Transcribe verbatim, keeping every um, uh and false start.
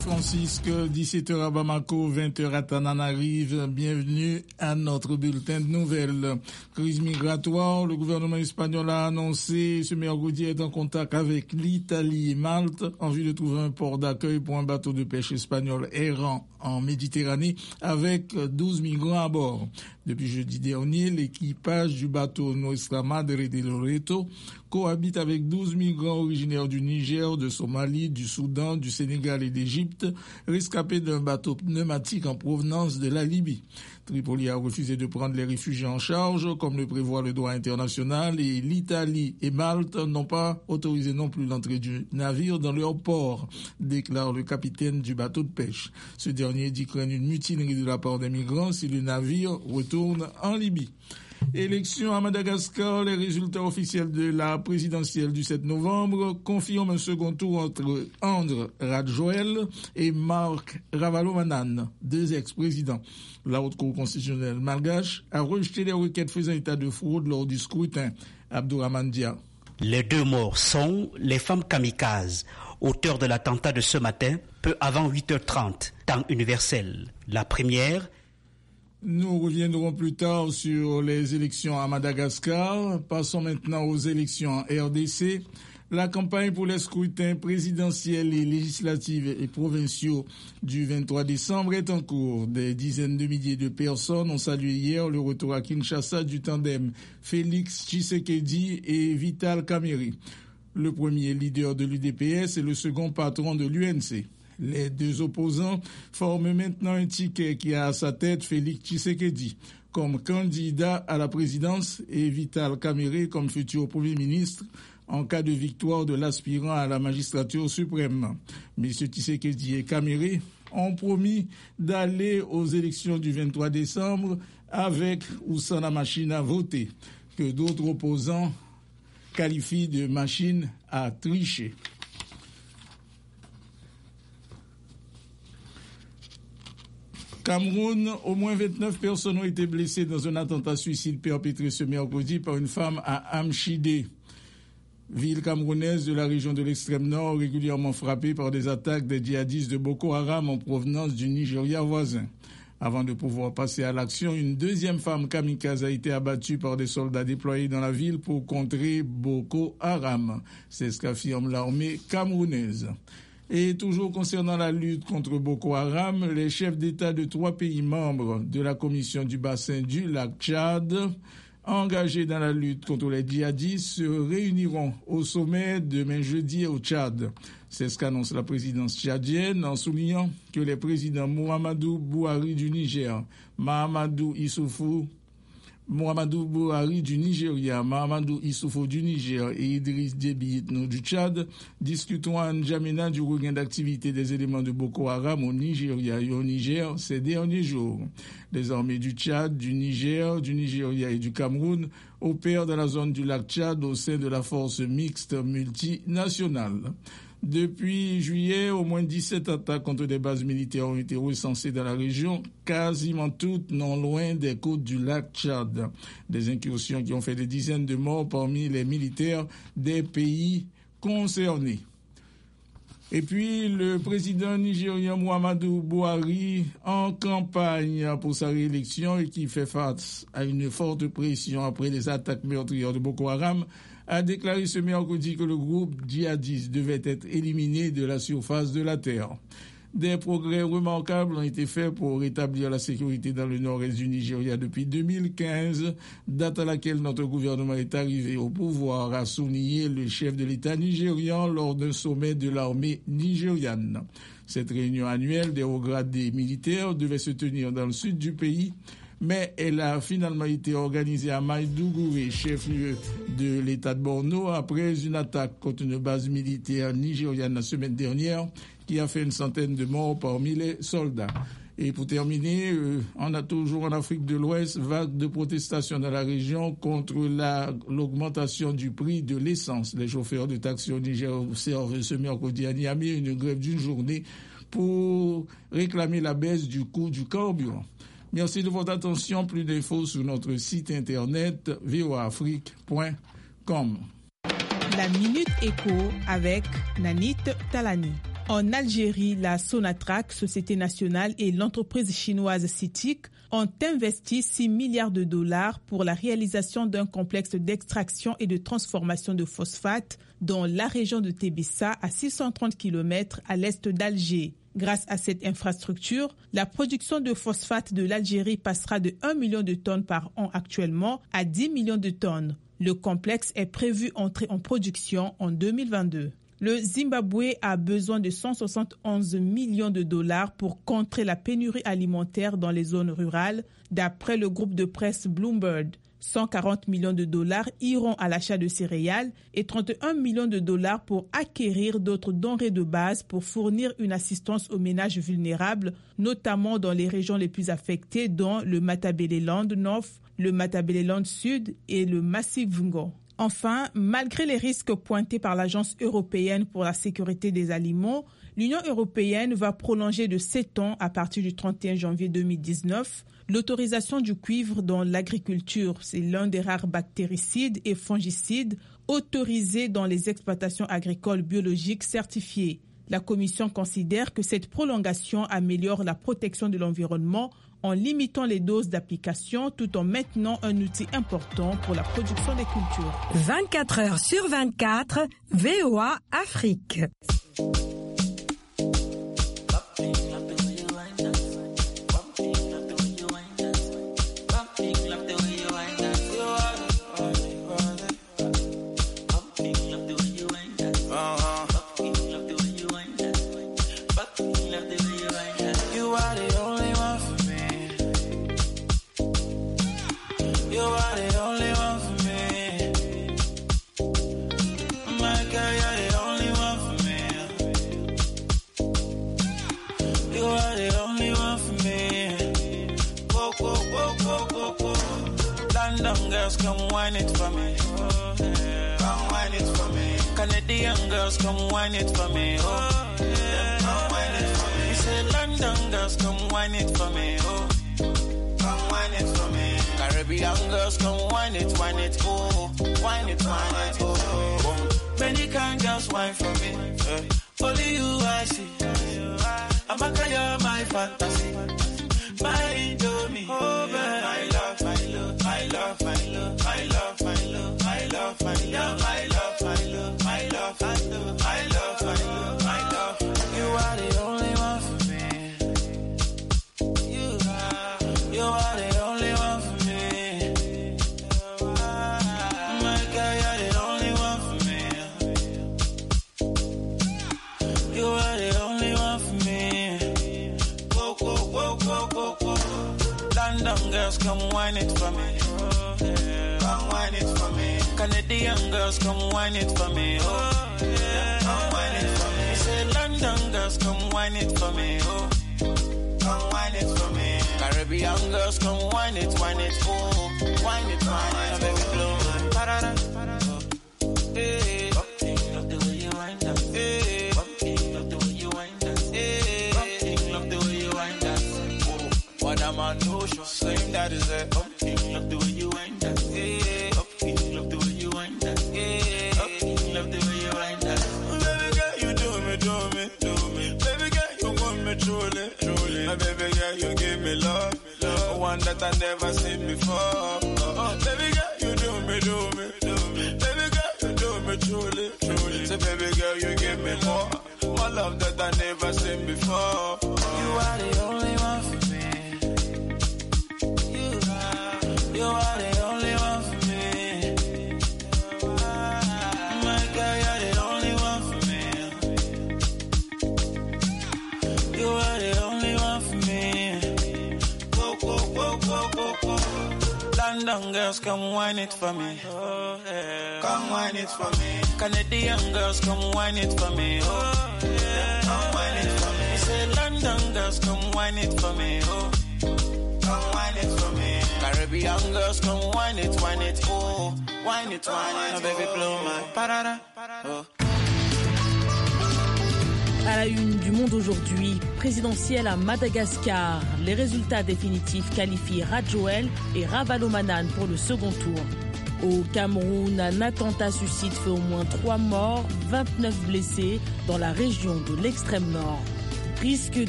Francisque, dix-sept heures à Bamako, vingt heures à Tananarive. Bienvenue à notre bulletin de nouvelles. Crise migratoire, le gouvernement espagnol a annoncé ce mercredi être en contact avec l'Italie et Malte en vue de trouver un port d'accueil pour un bateau de pêche espagnol errant en Méditerranée avec douze migrants à bord. Depuis jeudi dernier, l'équipage du bateau Nuestra Madre de Loreto cohabite avec douze migrants originaires du Niger, de Somalie, du Soudan, du Sénégal et d'Égypte, rescapés d'un bateau pneumatique en provenance de la Libye. Tripoli a refusé de prendre les réfugiés en charge, comme le prévoit le droit international, et l'Italie et Malte n'ont pas autorisé non plus l'entrée du navire dans leur port, déclare le capitaine du bateau de pêche. Ce dernier dit craindre une mutinerie de la part des migrants si le navire retourne en Libye. Élection à Madagascar, les résultats officiels de la présidentielle du sept novembre confirment un second tour entre André Rajoelina et Marc Ravalomanana, deux ex-présidents. La Haute Cour constitutionnelle malgache a rejeté les requêtes faisant état de fraude lors du scrutin. Abdourahmane Dia. Les deux morts sont les femmes kamikazes, auteurs de l'attentat de ce matin, peu avant huit heures trente, temps universel. La première... Nous reviendrons plus tard sur les élections à Madagascar. Passons maintenant aux élections en R D C. La campagne pour les scrutins présidentiels et législatifs et provinciaux du vingt-trois décembre est en cours. Des dizaines de milliers de personnes ont salué hier le retour à Kinshasa du tandem Félix Tshisekedi et Vital Kamerhe. Le premier leader de l'U D P S et le second patron de l'U N C. Les deux opposants forment maintenant un ticket qui a à sa tête Félix Tshisekedi comme candidat à la présidence et Vital Kamerhe comme futur Premier ministre en cas de victoire de l'aspirant à la magistrature suprême. M. Tshisekedi et Kamerhe ont promis d'aller aux élections du vingt-trois décembre avec ou sans la machine à voter, que d'autres opposants qualifient de machine à tricher. Cameroun, au moins vingt-neuf personnes ont été blessées dans un attentat suicide perpétré ce mercredi par une femme à Amchidé, ville camerounaise de la région de l'extrême nord, régulièrement frappée par des attaques des djihadistes de Boko Haram en provenance du Nigeria voisin. Avant de pouvoir passer à l'action, une deuxième femme kamikaze a été abattue par des soldats déployés dans la ville pour contrer Boko Haram. C'est ce qu'affirme l'armée camerounaise. Et toujours concernant la lutte contre Boko Haram, les chefs d'État de trois pays membres de la Commission du bassin du lac Tchad, engagés dans la lutte contre les djihadistes, se réuniront au sommet demain jeudi au Tchad. C'est ce qu'annonce la présidence tchadienne en soulignant que les présidents Muhammadu Buhari du Niger, Mahamadou Issoufou, Muhammadu Buhari du Nigeria, Mahamadou Issoufou du Niger et Idriss Déby Itno du Tchad discuteront à N'Djamena du regain d'activité des éléments de Boko Haram au Nigeria et au Niger ces derniers jours. Les armées du Tchad, du Niger, du Nigeria et du Cameroun opèrent dans la zone du lac Tchad au sein de la force mixte multinationale. Depuis juillet, au moins dix-sept attaques contre des bases militaires ont été recensées dans la région, quasiment toutes non loin des côtes du lac Tchad. Des incursions qui ont fait des dizaines de morts parmi les militaires des pays concernés. Et puis, le président nigérien Muhammadu Buhari, en campagne pour sa réélection et qui fait face à une forte pression après les attaques meurtrières de Boko Haram, a déclaré ce mercredi que le groupe djihadiste devait être éliminé de la surface de la terre. Des progrès remarquables ont été faits pour rétablir la sécurité dans le nord-est du Nigeria depuis deux mille quinze, date à laquelle notre gouvernement est arrivé au pouvoir, a souligné le chef de l'État nigérian lors d'un sommet de l'armée nigériane. Cette réunion annuelle des hauts gradés militaires devait se tenir dans le sud du pays, mais elle a finalement été organisée à Maïdougouré, chef-lieu de l'État de Borno, après une attaque contre une base militaire nigériane la semaine dernière qui a fait une centaine de morts parmi les soldats. Et pour terminer, euh, on a toujours en Afrique de l'Ouest vague de protestations dans la région contre la, l'augmentation du prix de l'essence. Les chauffeurs de taxi au Niger observent ce mercredi à Niamey une grève d'une journée pour réclamer la baisse du coût du carburant. Merci de votre attention. Plus d'infos sur notre site internet v o a afrique point com. La Minute Éco avec Nanit Talani. En Algérie, la Sonatrach, société nationale, et l'entreprise chinoise CITIC ont investi six milliards de dollars pour la réalisation d'un complexe d'extraction et de transformation de phosphate dans la région de Tébessa, à six cent trente kilomètres à l'est d'Alger. Grâce à cette infrastructure, la production de phosphate de l'Algérie passera de un million de tonnes par an actuellement à dix millions de tonnes. Le complexe est prévu entrer en production en deux mille vingt-deux. Le Zimbabwe a besoin de cent soixante et onze millions de dollars pour contrer la pénurie alimentaire dans les zones rurales, d'après le groupe de presse Bloomberg. cent quarante millions de dollars iront à l'achat de céréales et trente et un millions de dollars pour acquérir d'autres denrées de base pour fournir une assistance aux ménages vulnérables, notamment dans les régions les plus affectées, dont le Matabeleland North, le Matabeleland Sud et le Massif Ngo. Enfin, malgré les risques pointés par l'Agence européenne pour la sécurité des aliments, l'Union européenne va prolonger de sept ans à partir du trente et un janvier deux mille dix-neuf l'autorisation du cuivre dans l'agriculture. C'est l'un des rares bactéricides et fongicides autorisés dans les exploitations agricoles biologiques certifiées. La Commission considère que cette prolongation améliore la protection de l'environnement en limitant les doses d'application tout en maintenant un outil important pour la production des cultures. vingt-quatre heures sur vingt-quatre, V O A Afrique. Come wine it for me, oh, yeah. Come wine it for me. Canadian girls, come wine it for me, oh, yeah. Come wine it for me. We say London girls, come wine it for me, oh, come wine it for me. Caribbean girls, come wine it, wine it, oh, wine it, wine it, oh, oh. Many kind girls wine for me, uh, only you I see. I'm a girl, my fantasy, my Indomie, oh, man. I love, I love, I love, I love, I love, I love, I love, I love, I love, I love, I love, I love, I love, I love, I love. You are the only one for me. You are, you are the only one for me. My girl, you're the only one for me. You are the only one for me. Whoa, whoa, whoa, whoa, whoa, whoa. London girls, come wine it for me. Oh, yeah. Come wine it for me. Canadian girls, come wine it for me. Oh, yeah. Come wine it for me. Say London girls, come wine it for me. Oh, come wine it for me. Caribbean girls, come wine it, wine it, oh, wine it, wine it, baby, blow my parada. Hey, love the way you wind that. Hey, love the way you wind that. Hey, love the way you wind that. Oh, what am I no show? Same that is it. Love the way you wind that. Hey, love the way you wind that. Hey, love the way you wind that. Baby girl, you do me, do me, do me. Baby girl, you want me truly, truly. My baby girl, you give me love, love, one that I never seen before. Uh, baby girl, you do me, do me, do me. Baby girl, you do me truly, truly. Say, baby girl, you give me more, more love that I never seen before. You are the only one for me. You are, you are the only one for me. My girl, you're the only one for me. You are the only one for me. Whoa, whoa, whoa, whoa, whoa, whoa. London girls, come wine it for me. Oh, yeah. Come wine it for me. Canadian girls, come wine it for me. Oh, yeah. Come wine it for me. Say London girls, come wine it for me. Oh, come wine it for me. Caribbean girls, come wine it, wine it, oh, wine it, wine it, baby, blow my parada. Oh. À la une du Monde aujourd'hui, présidentielle à Madagascar. Les résultats définitifs qualifient Radjoel et Ravalomanane pour le second tour. Au Cameroun, un attentat suicide fait au moins trois morts, vingt-neuf blessés dans la région de l'extrême nord. Risque